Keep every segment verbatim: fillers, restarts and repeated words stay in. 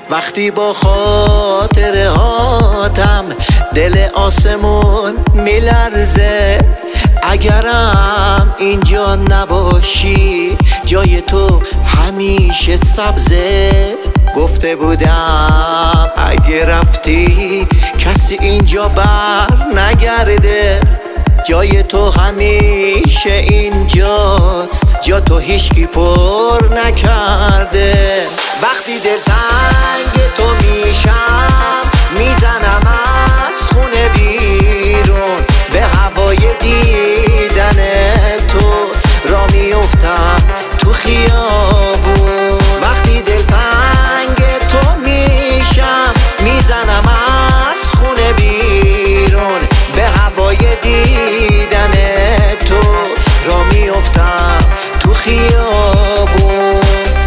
وقتی با خاطره هاتم دل آسمون میلرزه، اگرم اینجا نباشی جای تو همیشه سبزه. گفته بودم اگه رفتی کسی اینجا بر نگرده، جای تو همیشه اینجاست، جا تو هیچکی پر نکرده. وقتی دلتنگ تو میشم میزنم از خونه بیرون، به هوای دیدن تو را میفتم تو خیابون. وقتی دلتنگ تو میشم میزنم از خونه بیرون، به هوای دیدن تو را میفتم تو خیابون.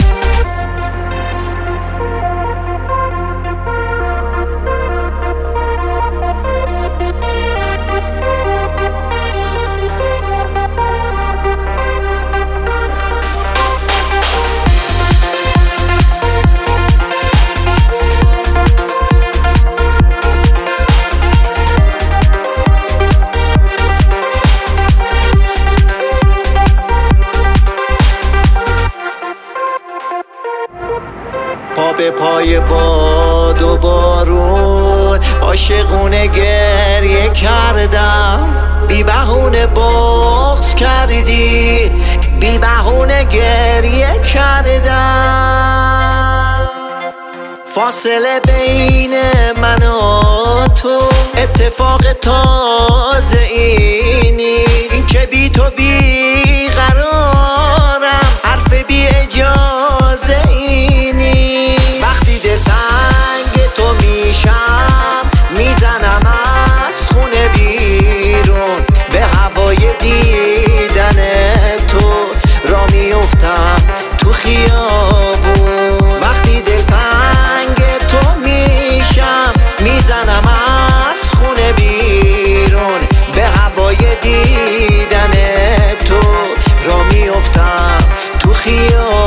پا به پای باد و بارون عاشقونه گریه کردم، بی بهونه بغض کردی، بی بهونه گریه کردم. فاصله بین من و تو اتفاق تازه اینی، این که بی تو بی قرارم حرف بی اجازه اینی. وقتی دلتنگ تو میشم میزنم از خونه بیرون، به هوای دیدن تو را میفتم تو خیابون. وقتی دلتنگ تو میشم میزنم از خونه بیرون، به هوای دیدن تو را میفتم تو خیابون.